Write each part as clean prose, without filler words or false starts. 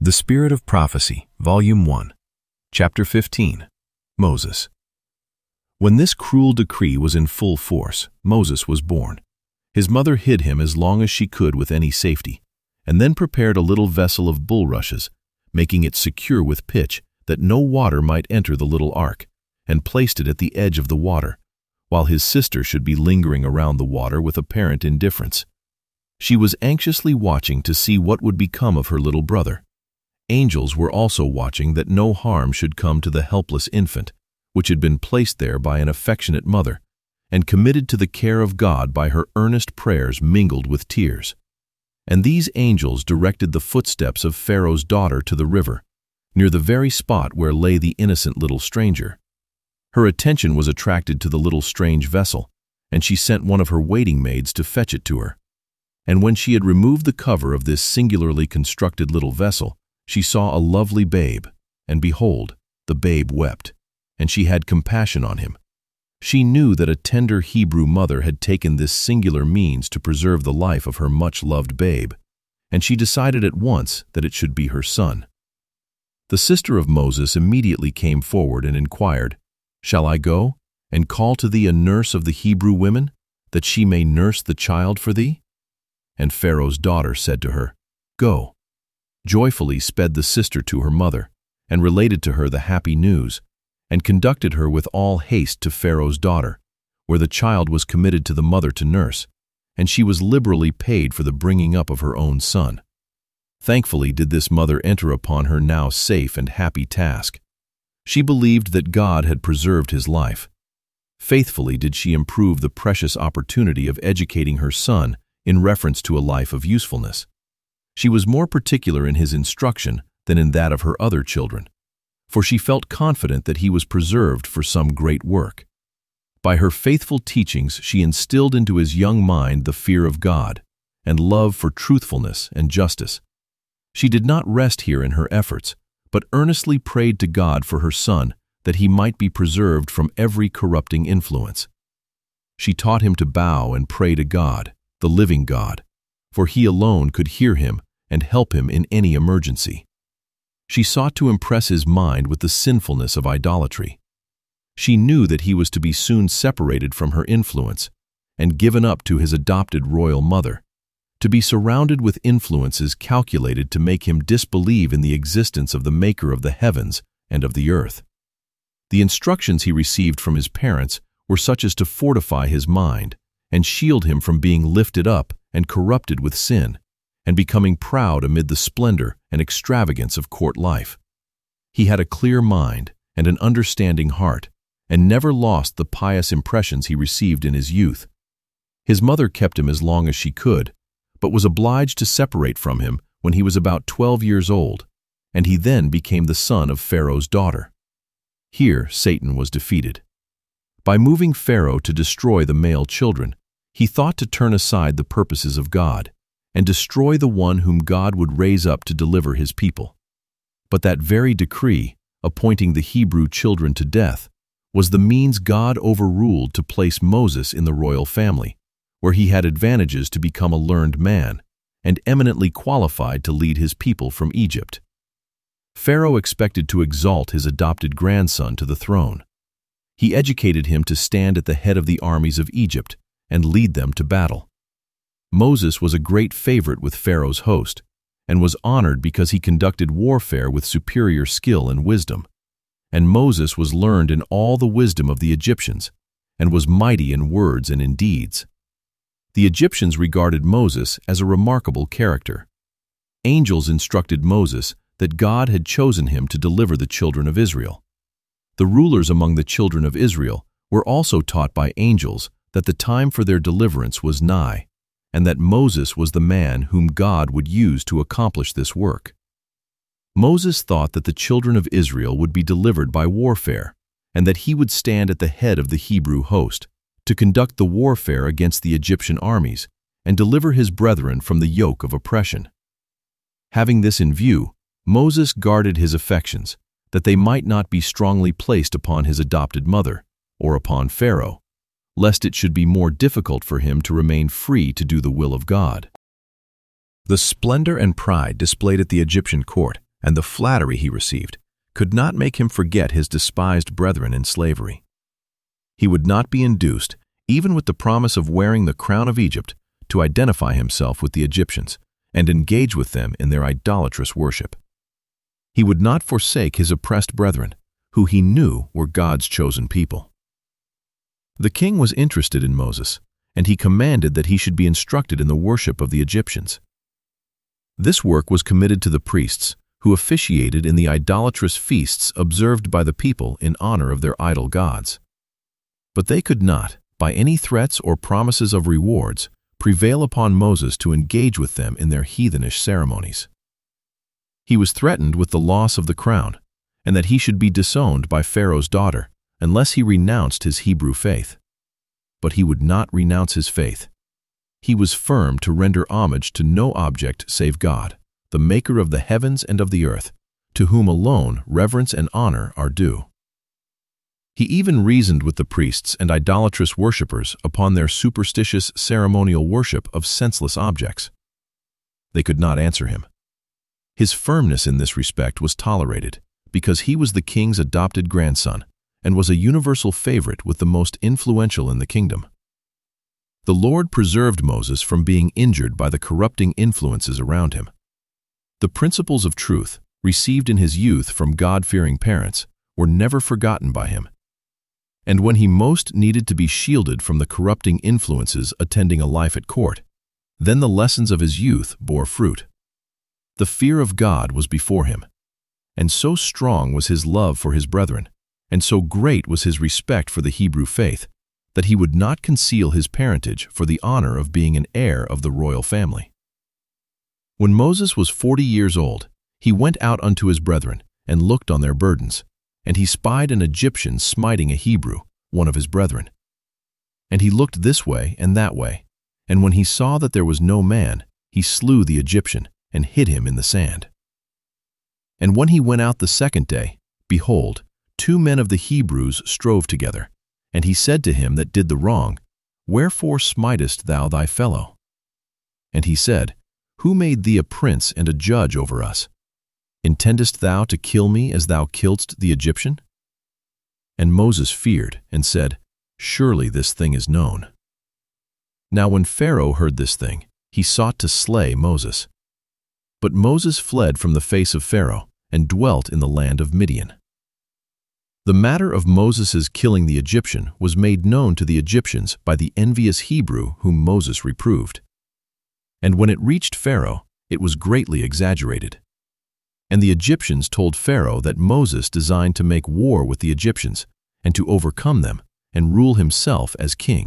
The Spirit of Prophecy, Volume 1, Chapter 15, Moses. When this cruel decree was in full force, Moses was born. His mother hid him as long as she could with any safety, and then prepared a little vessel of bulrushes, making it secure with pitch, that no water might enter the little ark, and placed it at the edge of the water, while his sister should be lingering around the water with apparent indifference. She was anxiously watching to see what would become of her little brother. Angels were also watching that no harm should come to the helpless infant, which had been placed there by an affectionate mother, and committed to the care of God by her earnest prayers mingled with tears. And these angels directed the footsteps of Pharaoh's daughter to the river, near the very spot where lay the innocent little stranger. Her attention was attracted to the little strange vessel, and she sent one of her waiting maids to fetch it to her. And when she had removed the cover of this singularly constructed little vessel, she saw a lovely babe, and behold, the babe wept, and she had compassion on him. She knew that a tender Hebrew mother had taken this singular means to preserve the life of her much-loved babe, and she decided at once that it should be her son. The sister of Moses immediately came forward and inquired, "Shall I go, and call to thee a nurse of the Hebrew women, that she may nurse the child for thee?" And Pharaoh's daughter said to her, "Go." Joyfully sped the sister to her mother, and related to her the happy news, and conducted her with all haste to Pharaoh's daughter, where the child was committed to the mother to nurse, and she was liberally paid for the bringing up of her own son. Thankfully did this mother enter upon her now safe and happy task. She believed that God had preserved his life. Faithfully did she improve the precious opportunity of educating her son in reference to a life of usefulness. She was more particular in his instruction than in that of her other children, for she felt confident that he was preserved for some great work. By her faithful teachings she instilled into his young mind the fear of God and love for truthfulness and justice. She did not rest here in her efforts, but earnestly prayed to God for her son that he might be preserved from every corrupting influence. She taught him to bow and pray to God, the living God, for he alone could hear him and help him in any emergency. She sought to impress his mind with the sinfulness of idolatry. She knew that he was to be soon separated from her influence and given up to his adopted royal mother, to be surrounded with influences calculated to make him disbelieve in the existence of the Maker of the heavens and of the earth. The instructions he received from his parents were such as to fortify his mind and shield him from being lifted up and corrupted with sin, and becoming proud amid the splendor and extravagance of court life. He had a clear mind and an understanding heart, and never lost the pious impressions he received in his youth. His mother kept him as long as she could, but was obliged to separate from him when he was about 12 years old, and he then became the son of Pharaoh's daughter. Here Satan was defeated. By moving Pharaoh to destroy the male children, he thought to turn aside the purposes of God and destroy the one whom God would raise up to deliver his people. But that very decree, appointing the Hebrew children to death, was the means God overruled to place Moses in the royal family, where he had advantages to become a learned man and eminently qualified to lead his people from Egypt. Pharaoh expected to exalt his adopted grandson to the throne. He educated him to stand at the head of the armies of Egypt and lead them to battle. Moses was a great favorite with Pharaoh's host, and was honored because he conducted warfare with superior skill and wisdom. And Moses was learned in all the wisdom of the Egyptians, and was mighty in words and in deeds. The Egyptians regarded Moses as a remarkable character. Angels instructed Moses that God had chosen him to deliver the children of Israel. The rulers among the children of Israel were also taught by angels that the time for their deliverance was nigh, and that Moses was the man whom God would use to accomplish this work. Moses thought that the children of Israel would be delivered by warfare, and that he would stand at the head of the Hebrew host, to conduct the warfare against the Egyptian armies and deliver his brethren from the yoke of oppression. Having this in view, Moses guarded his affections, that they might not be strongly placed upon his adopted mother, or upon Pharaoh, lest it should be more difficult for him to remain free to do the will of God. The splendor and pride displayed at the Egyptian court, and the flattery he received could not make him forget his despised brethren in slavery. He would not be induced, even with the promise of wearing the crown of Egypt, to identify himself with the Egyptians and engage with them in their idolatrous worship. He would not forsake his oppressed brethren, who he knew were God's chosen people. The king was interested in Moses, and he commanded that he should be instructed in the worship of the Egyptians. This work was committed to the priests, who officiated in the idolatrous feasts observed by the people in honor of their idol gods. But they could not, by any threats or promises of rewards, prevail upon Moses to engage with them in their heathenish ceremonies. He was threatened with the loss of the crown, and that he should be disowned by Pharaoh's daughter unless he renounced his Hebrew faith. But he would not renounce his faith. He was firm to render homage to no object save God, the maker of the heavens and of the earth, to whom alone reverence and honor are due. He even reasoned with the priests and idolatrous worshippers upon their superstitious ceremonial worship of senseless objects. They could not answer him. His firmness in this respect was tolerated, because he was the king's adopted grandson and was a universal favorite with the most influential in the kingdom. The Lord preserved Moses from being injured by the corrupting influences around him. The principles of truth, received in his youth from God-fearing parents, were never forgotten by him. And when he most needed to be shielded from the corrupting influences attending a life at court, then the lessons of his youth bore fruit. The fear of God was before him, and so strong was his love for his brethren, and so great was his respect for the Hebrew faith, that he would not conceal his parentage for the honor of being an heir of the royal family. When Moses was 40 years old, he went out unto his brethren, and looked on their burdens, and he spied an Egyptian smiting a Hebrew, one of his brethren. And he looked this way and that way, and when he saw that there was no man, he slew the Egyptian, and hid him in the sand. And when he went out the second day, behold, 2 men of the Hebrews strove together, and he said to him that did the wrong, Wherefore smitest thou thy fellow? And he said, Who made thee a prince and a judge over us? Intendest thou to kill me as thou killedst the Egyptian? And Moses feared, and said, Surely this thing is known. Now when Pharaoh heard this thing, he sought to slay Moses. But Moses fled from the face of Pharaoh, and dwelt in the land of Midian. The matter of Moses' killing the Egyptian was made known to the Egyptians by the envious Hebrew whom Moses reproved. And when it reached Pharaoh, it was greatly exaggerated. And the Egyptians told Pharaoh that Moses designed to make war with the Egyptians, and to overcome them, and rule himself as king.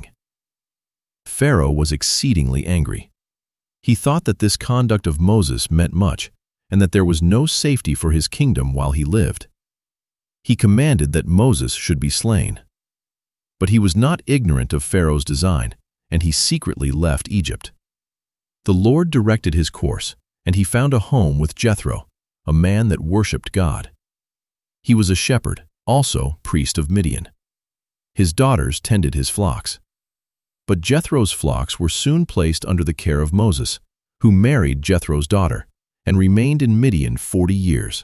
Pharaoh was exceedingly angry. He thought that this conduct of Moses meant much, and that there was no safety for his kingdom while he lived. He commanded that Moses should be slain. But he was not ignorant of Pharaoh's design, and he secretly left Egypt. The Lord directed his course, and he found a home with Jethro, a man that worshipped God. He was a shepherd, also priest of Midian. His daughters tended his flocks. But Jethro's flocks were soon placed under the care of Moses, who married Jethro's daughter, and remained in Midian 40 years.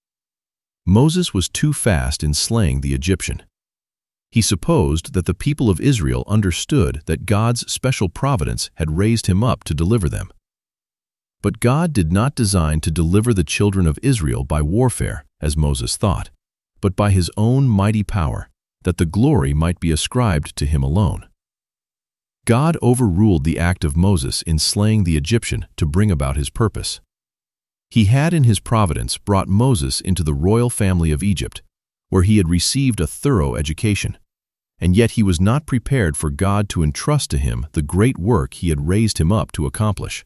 Moses was too fast in slaying the Egyptian. He supposed that the people of Israel understood that God's special providence had raised him up to deliver them. But God did not design to deliver the children of Israel by warfare, as Moses thought, but by his own mighty power, that the glory might be ascribed to him alone. God overruled the act of Moses in slaying the Egyptian to bring about his purpose. He had in his providence brought Moses into the royal family of Egypt, where he had received a thorough education, and yet he was not prepared for God to entrust to him the great work he had raised him up to accomplish.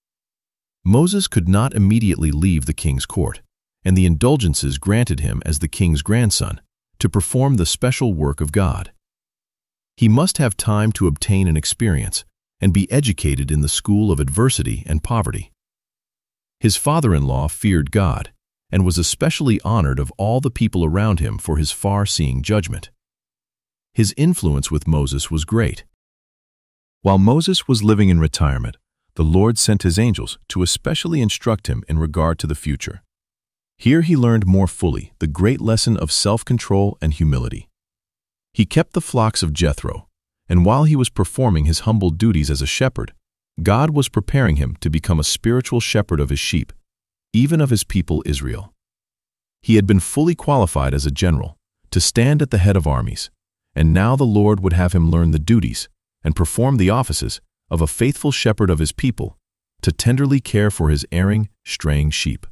Moses could not immediately leave the king's court, and the indulgences granted him as the king's grandson, to perform the special work of God. He must have time to obtain an experience and be educated in the school of adversity and poverty. His father-in-law feared God and was especially honored of all the people around him for his far-seeing judgment. His influence with Moses was great. While Moses was living in retirement, the Lord sent his angels to especially instruct him in regard to the future. Here he learned more fully the great lesson of self-control and humility. He kept the flocks of Jethro, and while he was performing his humble duties as a shepherd, God was preparing him to become a spiritual shepherd of his sheep, even of his people Israel. He had been fully qualified as a general to stand at the head of armies, and now the Lord would have him learn the duties and perform the offices of a faithful shepherd of his people, to tenderly care for his erring, straying sheep.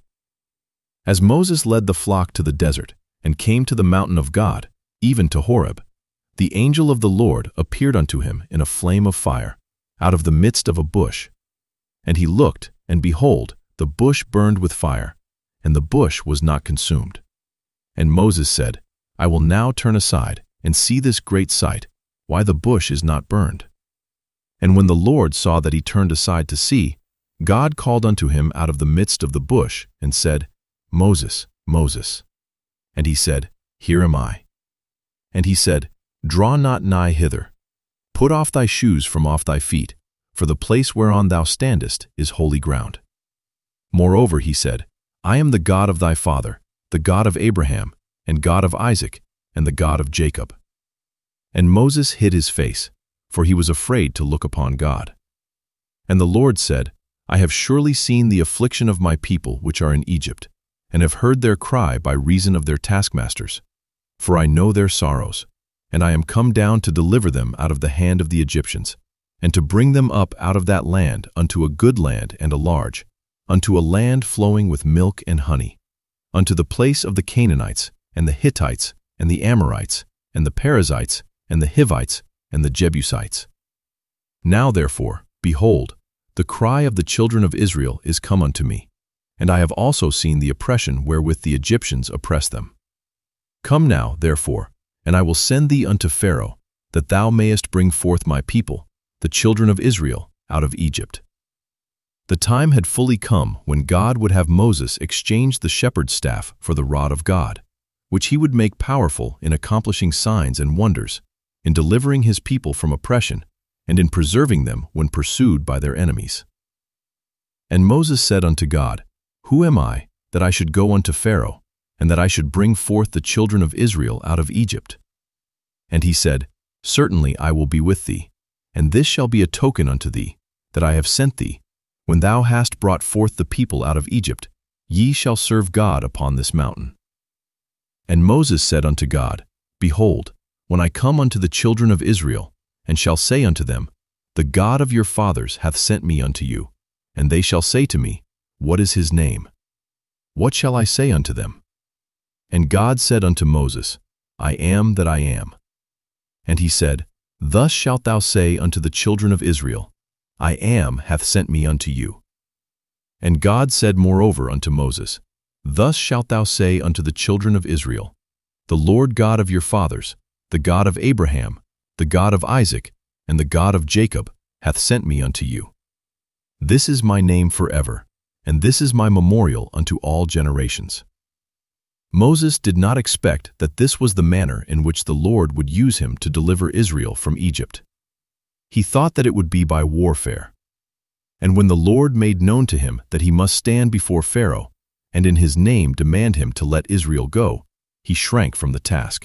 As Moses led the flock to the desert and came to the mountain of God, even to Horeb, the angel of the Lord appeared unto him in a flame of fire, out of the midst of a bush. And he looked, and behold, the bush burned with fire, and the bush was not consumed. And Moses said, I will now turn aside and see this great sight, why the bush is not burned. And when the Lord saw that he turned aside to see, God called unto him out of the midst of the bush, and said, Moses, Moses. And he said, Here am I. And he said, Draw not nigh hither. Put off thy shoes from off thy feet, for the place whereon thou standest is holy ground. Moreover, he said, I am the God of thy father, the God of Abraham, and God of Isaac, and the God of Jacob. And Moses hid his face, for he was afraid to look upon God. And the Lord said, I have surely seen the affliction of my people which are in Egypt, and have heard their cry by reason of their taskmasters. For I know their sorrows, and I am come down to deliver them out of the hand of the Egyptians, and to bring them up out of that land unto a good land and a large, unto a land flowing with milk and honey, unto the place of the Canaanites, and the Hittites, and the Amorites, and the Perizzites, and the Hivites, and the Jebusites. Now therefore, behold, the cry of the children of Israel is come unto me, and I have also seen the oppression wherewith the Egyptians oppress them. Come now, therefore, and I will send thee unto Pharaoh, that thou mayest bring forth my people, the children of Israel, out of Egypt. The time had fully come when God would have Moses exchange the shepherd's staff for the rod of God, which he would make powerful in accomplishing signs and wonders, in delivering his people from oppression, and in preserving them when pursued by their enemies. And Moses said unto God, Who am I, that I should go unto Pharaoh, and that I should bring forth the children of Israel out of Egypt? And he said, Certainly I will be with thee, and this shall be a token unto thee, that I have sent thee. When thou hast brought forth the people out of Egypt, ye shall serve God upon this mountain. And Moses said unto God, Behold, when I come unto the children of Israel, and shall say unto them, The God of your fathers hath sent me unto you, and they shall say to me, What is his name? What shall I say unto them? And God said unto Moses, I am that I am. And he said, Thus shalt thou say unto the children of Israel, I am hath sent me unto you. And God said moreover unto Moses, Thus shalt thou say unto the children of Israel, The Lord God of your fathers, the God of Abraham, the God of Isaac, and the God of Jacob, hath sent me unto you. This is my name forever, and this is my memorial unto all generations. Moses did not expect that this was the manner in which the Lord would use him to deliver Israel from Egypt. He thought that it would be by warfare. And when the Lord made known to him that he must stand before Pharaoh, and in his name demand him to let Israel go, he shrank from the task.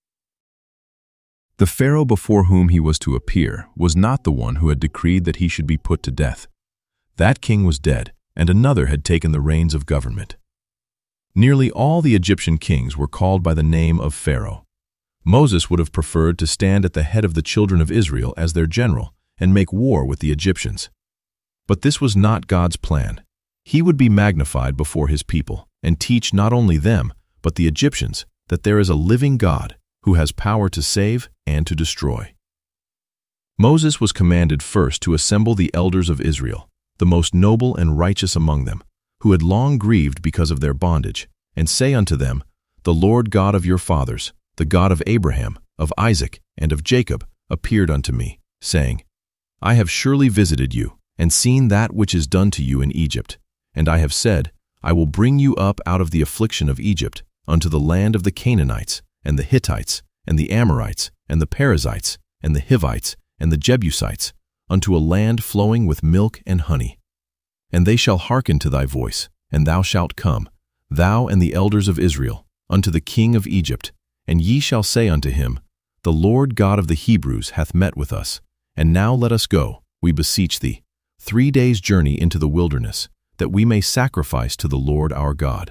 The Pharaoh before whom he was to appear was not the one who had decreed that he should be put to death. That king was dead, and another had taken the reins of government. Nearly all the Egyptian kings were called by the name of Pharaoh. Moses would have preferred to stand at the head of the children of Israel as their general and make war with the Egyptians. But this was not God's plan. He would be magnified before his people and teach not only them, but the Egyptians, that there is a living God who has power to save and to destroy. Moses was commanded first to assemble the elders of Israel, the most noble and righteous among them, who had long grieved because of their bondage, and say unto them, The Lord God of your fathers, the God of Abraham, of Isaac, and of Jacob, appeared unto me, saying, I have surely visited you, and seen that which is done to you in Egypt, and I have said, I will bring you up out of the affliction of Egypt, unto the land of the Canaanites, and the Hittites, and the Amorites, and the Perizzites, and the Hivites, and the Jebusites, unto a land flowing with milk and honey. And they shall hearken to thy voice, and thou shalt come, thou and the elders of Israel, unto the king of Egypt, and ye shall say unto him, The Lord God of the Hebrews hath met with us, and now let us go, we beseech thee, 3 days' journey into the wilderness, that we may sacrifice to the Lord our God.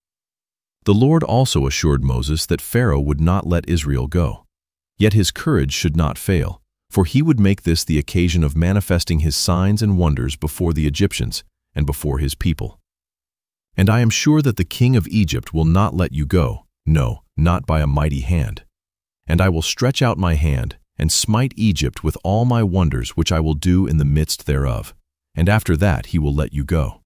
The Lord also assured Moses that Pharaoh would not let Israel go. Yet his courage should not fail, for he would make this the occasion of manifesting his signs and wonders before the Egyptians and before his people. And I am sure that the king of Egypt will not let you go, no, not by a mighty hand. And I will stretch out my hand, and smite Egypt with all my wonders which I will do in the midst thereof, and after that he will let you go.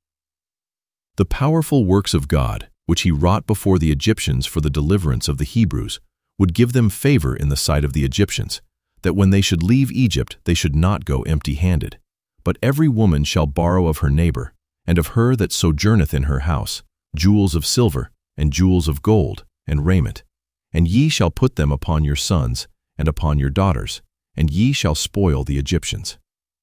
The powerful works of God, which he wrought before the Egyptians for the deliverance of the Hebrews, would give them favor in the sight of the Egyptians, that when they should leave Egypt they should not go empty-handed. But every woman shall borrow of her neighbor, and of her that sojourneth in her house, jewels of silver, and jewels of gold, and raiment. And ye shall put them upon your sons, and upon your daughters, and ye shall spoil the Egyptians.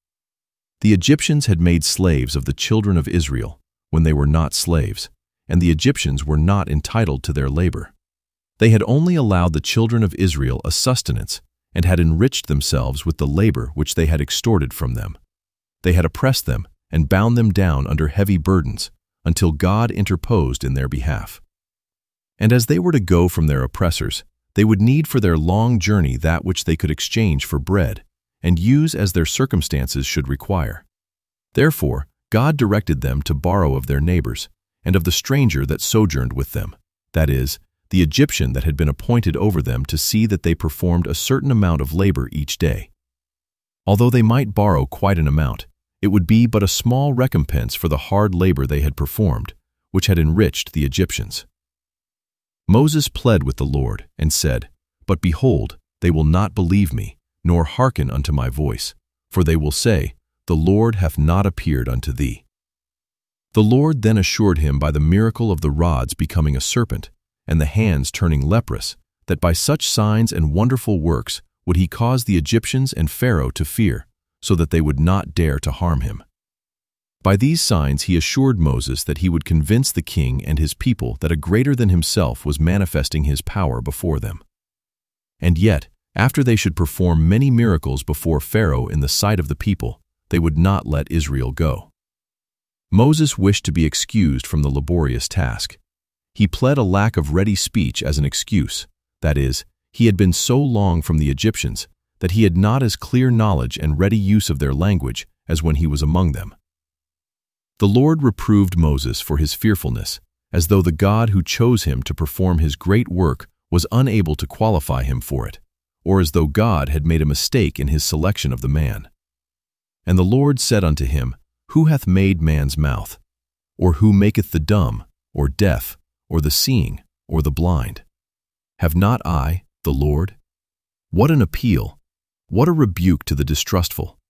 The Egyptians had made slaves of the children of Israel, when they were not slaves, and the Egyptians were not entitled to their labor. They had only allowed the children of Israel a sustenance, and had enriched themselves with the labor which they had extorted from them. They had oppressed them, and bound them down under heavy burdens, until God interposed in their behalf. And as they were to go from their oppressors, they would need for their long journey that which they could exchange for bread, and use as their circumstances should require. Therefore, God directed them to borrow of their neighbors, and of the stranger that sojourned with them, that is, the Egyptian that had been appointed over them to see that they performed a certain amount of labor each day. Although they might borrow quite an amount, it would be but a small recompense for the hard labor they had performed, which had enriched the Egyptians. Moses pled with the Lord, and said, But behold, they will not believe me, nor hearken unto my voice, for they will say, The Lord hath not appeared unto thee. The Lord then assured him by the miracle of the rods becoming a serpent, and the hands turning leprous, that by such signs and wonderful works would he cause the Egyptians and Pharaoh to fear, so that they would not dare to harm him. By these signs he assured Moses that he would convince the king and his people that a greater than himself was manifesting his power before them. And yet, after they should perform many miracles before Pharaoh in the sight of the people, they would not let Israel go. Moses wished to be excused from the laborious task. He pled a lack of ready speech as an excuse, that is, he had been so long from the Egyptians that he had not as clear knowledge and ready use of their language as when he was among them. The Lord reproved Moses for his fearfulness, as though the God who chose him to perform his great work was unable to qualify him for it, or as though God had made a mistake in his selection of the man. And the Lord said unto him, Who hath made man's mouth? Or who maketh the dumb, or deaf, or the seeing, or the blind? Have not I, the Lord? What an appeal! What a rebuke to the distrustful!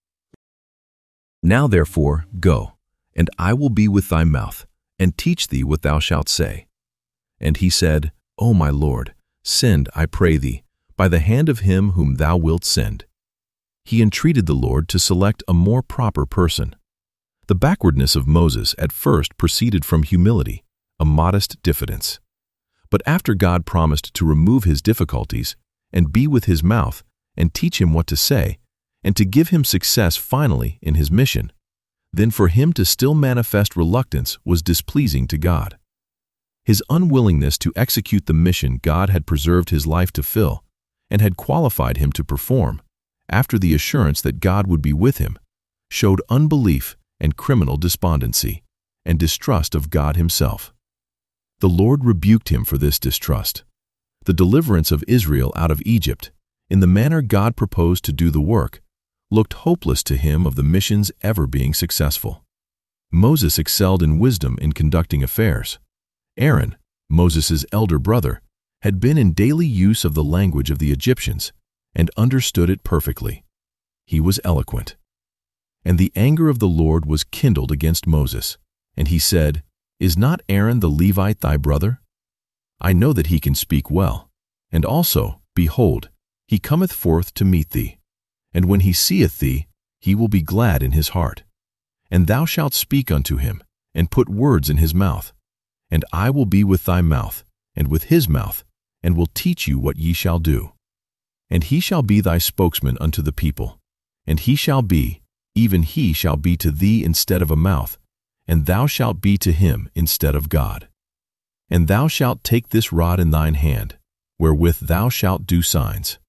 Now therefore, go, and I will be with thy mouth, and teach thee what thou shalt say. And he said, O my Lord, send, I pray thee, by the hand of him whom thou wilt send. He entreated the Lord to select a more proper person. The backwardness of Moses at first proceeded from humility, a modest diffidence. But after God promised to remove his difficulties, and be with his mouth, and teach him what to say, and to give him success finally in his mission, then for him to still manifest reluctance was displeasing to God. His unwillingness to execute the mission God had preserved his life to fill, and had qualified him to perform, after the assurance that God would be with him, showed unbelief and criminal despondency, and distrust of God himself. The Lord rebuked him for this distrust. The deliverance of Israel out of Egypt, in the manner God proposed to do the work, looked hopeless to him of the mission's ever being successful. Moses excelled in wisdom in conducting affairs. Aaron, Moses' elder brother, had been in daily use of the language of the Egyptians, and understood it perfectly. He was eloquent. And the anger of the Lord was kindled against Moses, and he said, Is not Aaron the Levite thy brother? I know that he can speak well, and also, behold, he cometh forth to meet thee. And when he seeth thee, he will be glad in his heart. And thou shalt speak unto him, and put words in his mouth. and I will be with thy mouth, and with his mouth, and will teach you what ye shall do. And he shall be thy spokesman unto the people, and he shall be, even he shall be to thee instead of a mouth, and thou shalt be to him instead of God. And thou shalt take this rod in thine hand, wherewith thou shalt do signs.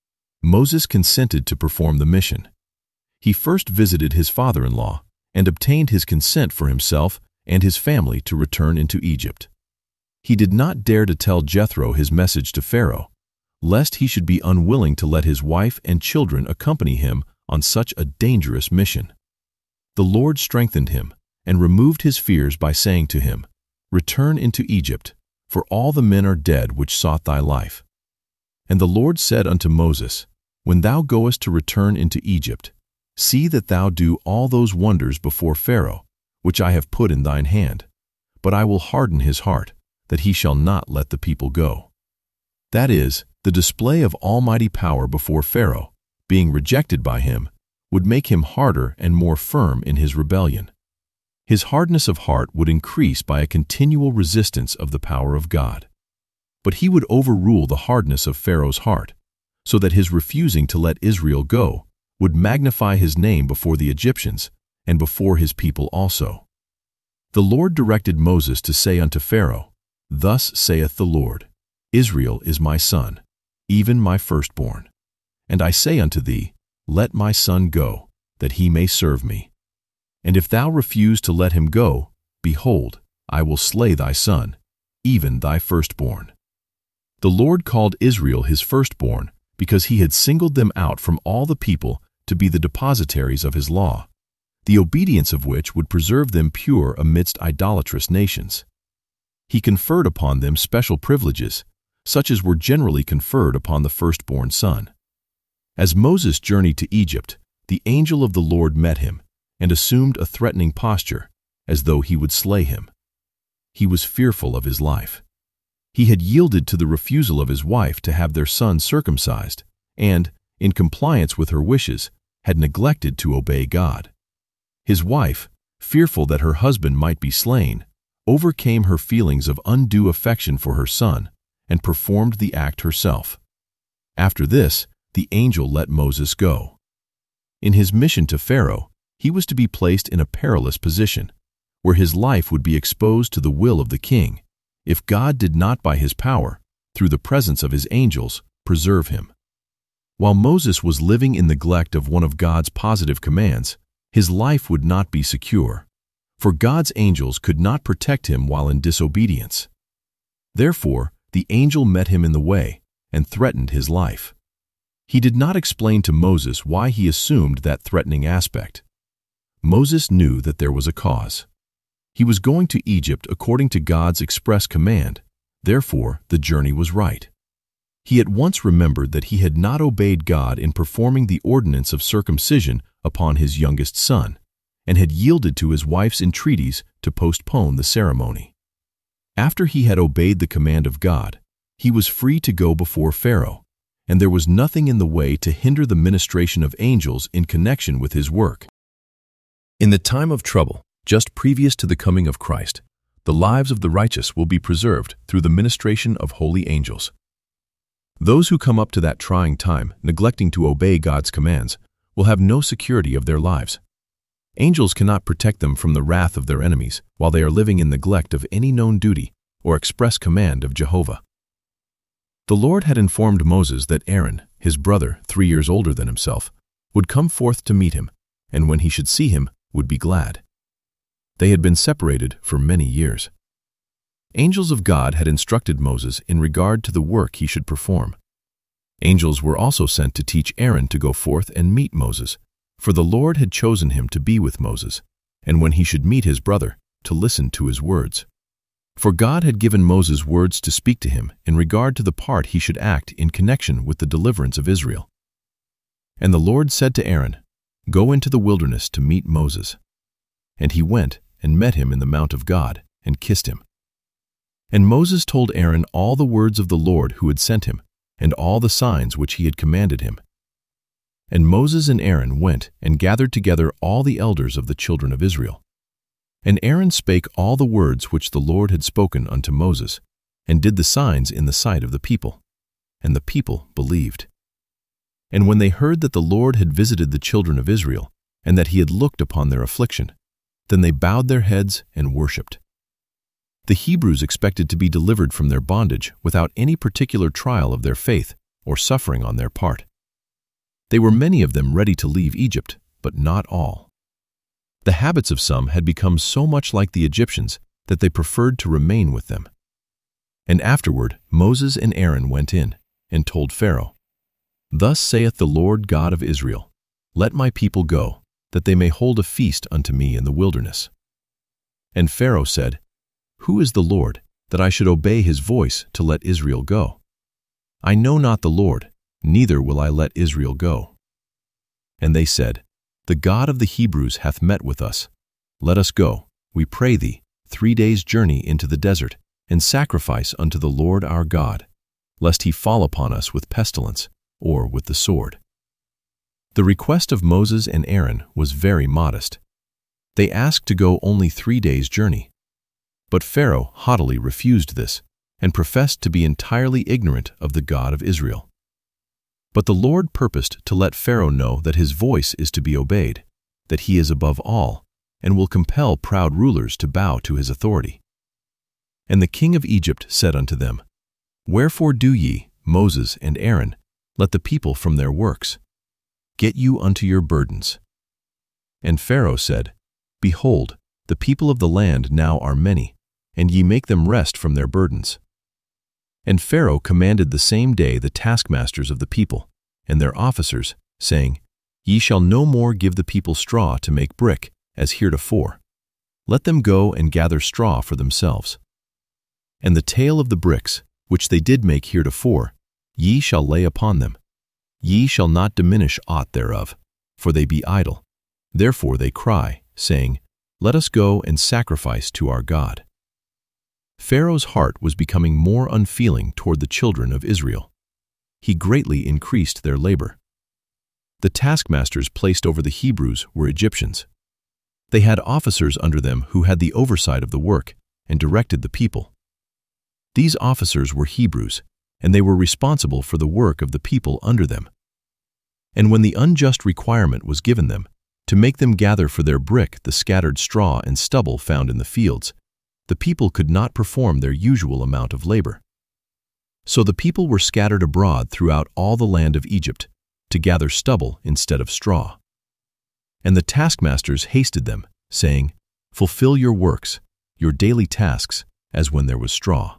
Moses consented to perform the mission. He first visited his father-in-law and obtained his consent for himself and his family to return into Egypt. He did not dare to tell Jethro his message to Pharaoh, lest he should be unwilling to let his wife and children accompany him on such a dangerous mission. The Lord strengthened him and removed his fears by saying to him, Return into Egypt, for all the men are dead which sought thy life. And the Lord said unto Moses, When thou goest to return into Egypt, see that thou do all those wonders before Pharaoh, which I have put in thine hand. But I will harden his heart, that he shall not let the people go. That is, the display of almighty power before Pharaoh, being rejected by him, would make him harder and more firm in his rebellion. His hardness of heart would increase by a continual resistance of the power of God. But he would overrule the hardness of Pharaoh's heart, so that his refusing to let Israel go would magnify his name before the Egyptians and before his people also. The Lord directed Moses to say unto Pharaoh, Thus saith the Lord, Israel is my son, even my firstborn. And I say unto thee, Let my son go, that he may serve me. And if thou refuse to let him go, behold, I will slay thy son, even thy firstborn. The Lord called Israel his firstborn, because he had singled them out from all the people to be the depositaries of his law, the obedience of which would preserve them pure amidst idolatrous nations. He conferred upon them special privileges, such as were generally conferred upon the firstborn son. As Moses journeyed to Egypt, the angel of the Lord met him and assumed a threatening posture, as though he would slay him. He was fearful of his life. He had yielded to the refusal of his wife to have their son circumcised, and, in compliance with her wishes, had neglected to obey God. His wife, fearful that her husband might be slain, overcame her feelings of undue affection for her son and performed the act herself. After this, the angel let Moses go. In his mission to Pharaoh, he was to be placed in a perilous position, where his life would be exposed to the will of the king, if God did not by his power, through the presence of his angels, preserve him. While Moses was living in neglect of one of God's positive commands, his life would not be secure, for God's angels could not protect him while in disobedience. Therefore, the angel met him in the way and threatened his life. He did not explain to Moses why he assumed that threatening aspect. Moses knew that there was a cause. He was going to Egypt according to God's express command, therefore the journey was right. He at once remembered that he had not obeyed God in performing the ordinance of circumcision upon his youngest son, and had yielded to his wife's entreaties to postpone the ceremony. After he had obeyed the command of God, he was free to go before Pharaoh, and there was nothing in the way to hinder the ministration of angels in connection with his work. In the time of trouble, just previous to the coming of Christ, the lives of the righteous will be preserved through the ministration of holy angels. Those who come up to that trying time, neglecting to obey God's commands, will have no security of their lives. Angels cannot protect them from the wrath of their enemies while they are living in neglect of any known duty or express command of Jehovah. The Lord had informed Moses that Aaron, his brother, 3 years older than himself, would come forth to meet him, and when he should see him, would be glad. They had been separated for many years. Angels of God had instructed Moses in regard to the work he should perform. Angels were also sent to teach Aaron to go forth and meet Moses, for the Lord had chosen him to be with Moses, and when he should meet his brother, to listen to his words. For God had given Moses words to speak to him in regard to the part he should act in connection with the deliverance of Israel. And the Lord said to Aaron, Go into the wilderness to meet Moses. And he went and met him in the mount of God, and kissed him. And Moses told Aaron all the words of the Lord who had sent him, and all the signs which he had commanded him. And Moses and Aaron went and gathered together all the elders of the children of Israel. And Aaron spake all the words which the Lord had spoken unto Moses, and did the signs in the sight of the people. And the people believed. And when they heard that the Lord had visited the children of Israel, and that he had looked upon their affliction, then they bowed their heads and worshipped. The Hebrews expected to be delivered from their bondage without any particular trial of their faith or suffering on their part. They were many of them ready to leave Egypt, but not all. The habits of some had become so much like the Egyptians that they preferred to remain with them. And afterward Moses and Aaron went in and told Pharaoh, Thus saith the Lord God of Israel, Let my people go, that they may hold a feast unto me in the wilderness. And Pharaoh said, Who is the Lord, that I should obey his voice to let Israel go? I know not the Lord, neither will I let Israel go. And they said, The God of the Hebrews hath met with us. Let us go, we pray thee, 3 days' journey into the desert, and sacrifice unto the Lord our God, lest he fall upon us with pestilence, or with the sword. The request of Moses and Aaron was very modest. They asked to go only 3 days' journey. But Pharaoh haughtily refused this, and professed to be entirely ignorant of the God of Israel. But the Lord purposed to let Pharaoh know that his voice is to be obeyed, that he is above all, and will compel proud rulers to bow to his authority. And the king of Egypt said unto them, Wherefore do ye, Moses and Aaron, let the people from their works? Get you unto your burdens. And Pharaoh said, Behold, the people of the land now are many, and ye make them rest from their burdens. And Pharaoh commanded the same day the taskmasters of the people, and their officers, saying, Ye shall no more give the people straw to make brick, as heretofore. Let them go and gather straw for themselves. And the tale of the bricks, which they did make heretofore, ye shall lay upon them. Ye shall not diminish aught thereof, for they be idle. Therefore they cry, saying, Let us go and sacrifice to our God. Pharaoh's heart was becoming more unfeeling toward the children of Israel. He greatly increased their labor. The taskmasters placed over the Hebrews were Egyptians. They had officers under them who had the oversight of the work and directed the people. These officers were Hebrews, and they were responsible for the work of the people under them. And when the unjust requirement was given them, to make them gather for their brick the scattered straw and stubble found in the fields, the people could not perform their usual amount of labor. So the people were scattered abroad throughout all the land of Egypt, to gather stubble instead of straw. And the taskmasters hasted them, saying, Fulfill your works, your daily tasks, as when there was straw.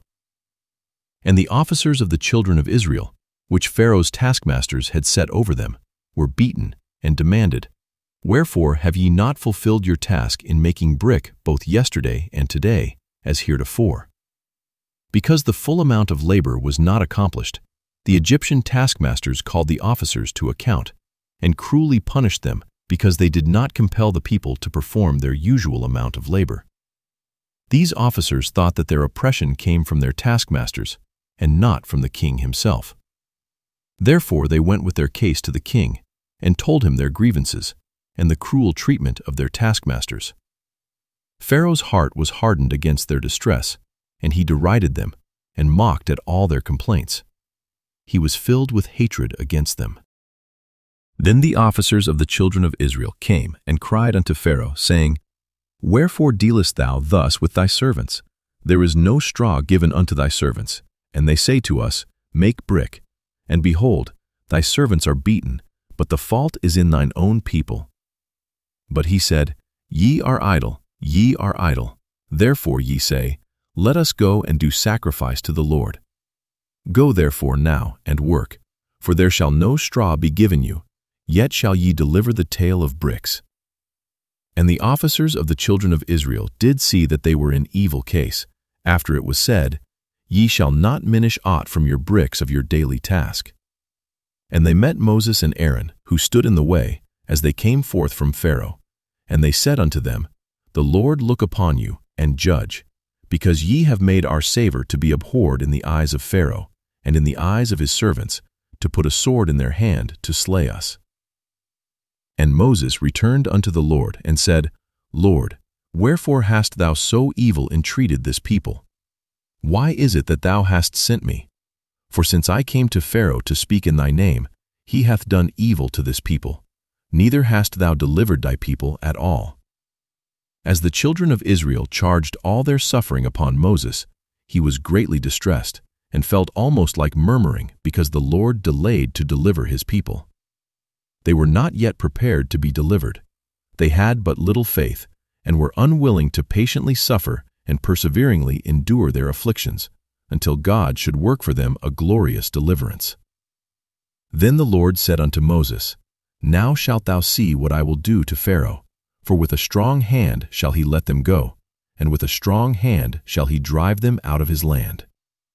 And the officers of the children of Israel, which Pharaoh's taskmasters had set over them, were beaten and demanded, Wherefore have ye not fulfilled your task in making brick both yesterday and today, as heretofore? Because the full amount of labor was not accomplished, the Egyptian taskmasters called the officers to account, and cruelly punished them because they did not compel the people to perform their usual amount of labor. These officers thought that their oppression came from their taskmasters, and not from the king himself. Therefore they went with their case to the king, and told him their grievances, and the cruel treatment of their taskmasters. Pharaoh's heart was hardened against their distress, and he derided them, and mocked at all their complaints. He was filled with hatred against them. Then the officers of the children of Israel came and cried unto Pharaoh, saying, Wherefore dealest thou thus with thy servants? There is no straw given unto thy servants. And they say to us, Make brick. And behold, thy servants are beaten, but the fault is in thine own people. But he said, Ye are idle, ye are idle. Therefore ye say, Let us go and do sacrifice to the Lord. Go therefore now and work, for there shall no straw be given you, yet shall ye deliver the tale of bricks. And the officers of the children of Israel did see that they were in evil case, after it was said, Ye shall not minish aught from your bricks of your daily task. And they met Moses and Aaron, who stood in the way, as they came forth from Pharaoh. And they said unto them, The Lord look upon you, and judge, because ye have made our savor to be abhorred in the eyes of Pharaoh, and in the eyes of his servants, to put a sword in their hand to slay us. And Moses returned unto the Lord, and said, Lord, Wherefore hast thou so evil entreated this people? Why is it that thou hast sent me? For since I came to Pharaoh to speak in thy name, he hath done evil to this people, neither hast thou delivered thy people at all. As the children of Israel charged all their suffering upon Moses, he was greatly distressed, and felt almost like murmuring because the Lord delayed to deliver his people. They were not yet prepared to be delivered. They had but little faith, and were unwilling to patiently suffer and perseveringly endure their afflictions, until God should work for them a glorious deliverance. Then the Lord said unto Moses, Now shalt thou see what I will do to Pharaoh, for with a strong hand shall he let them go, and with a strong hand shall he drive them out of his land.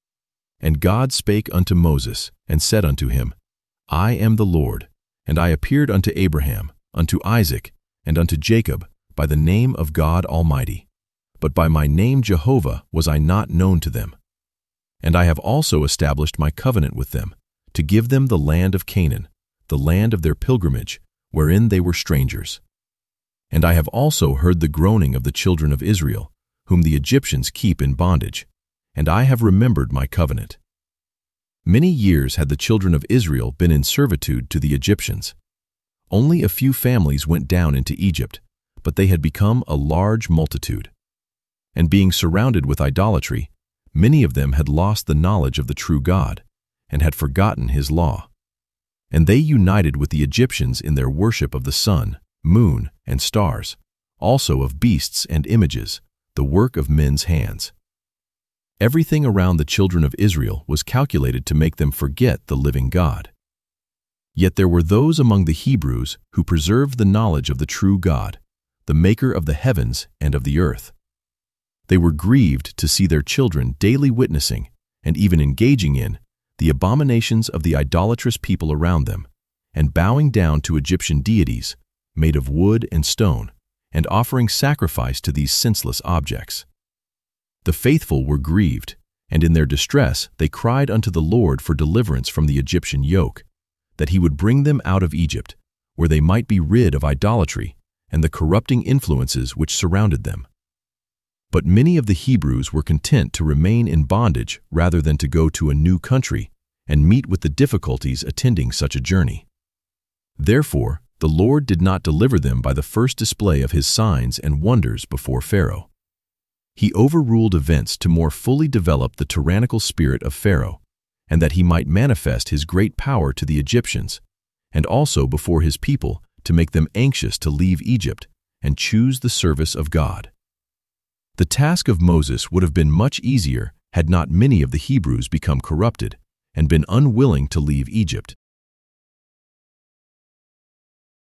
And God spake unto Moses, and said unto him, I am the Lord, and I appeared unto Abraham, unto Isaac, and unto Jacob by the name of God Almighty, but by my name Jehovah was I not known to them. And I have also established my covenant with them, to give them the land of Canaan, the land of their pilgrimage, wherein they were strangers. And I have also heard the groaning of the children of Israel, whom the Egyptians keep in bondage, and I have remembered my covenant. Many years had the children of Israel been in servitude to the Egyptians. Only a few families went down into Egypt, but they had become a large multitude. And being surrounded with idolatry, many of them had lost the knowledge of the true God, and had forgotten his law. And they united with the Egyptians in their worship of the sun, moon, and stars, also of beasts and images, the work of men's hands. Everything around the children of Israel was calculated to make them forget the living God. Yet there were those among the Hebrews who preserved the knowledge of the true God, the maker of the heavens and of the earth. They were grieved to see their children daily witnessing, and even engaging in, the abominations of the idolatrous people around them, and bowing down to Egyptian deities, made of wood and stone, and offering sacrifice to these senseless objects. The faithful were grieved, and in their distress they cried unto the Lord for deliverance from the Egyptian yoke, that he would bring them out of Egypt, where they might be rid of idolatry and the corrupting influences which surrounded them. But many of the Hebrews were content to remain in bondage rather than to go to a new country and meet with the difficulties attending such a journey. Therefore, the Lord did not deliver them by the first display of his signs and wonders before Pharaoh. He overruled events to more fully develop the tyrannical spirit of Pharaoh, and that he might manifest his great power to the Egyptians, and also before his people to make them anxious to leave Egypt and choose the service of God. The task of Moses would have been much easier had not many of the Hebrews become corrupted and been unwilling to leave Egypt.